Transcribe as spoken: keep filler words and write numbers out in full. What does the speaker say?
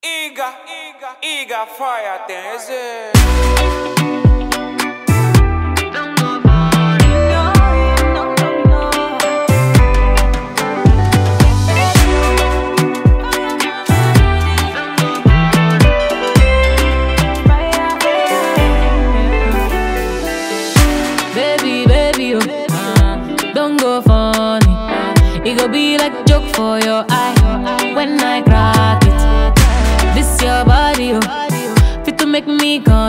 Iga, Iga, Iga fire things. Baby, baby, oh, uh, don't go funny. It go be like joke for your eye when I crack it. This your body, oh, fit to make me come.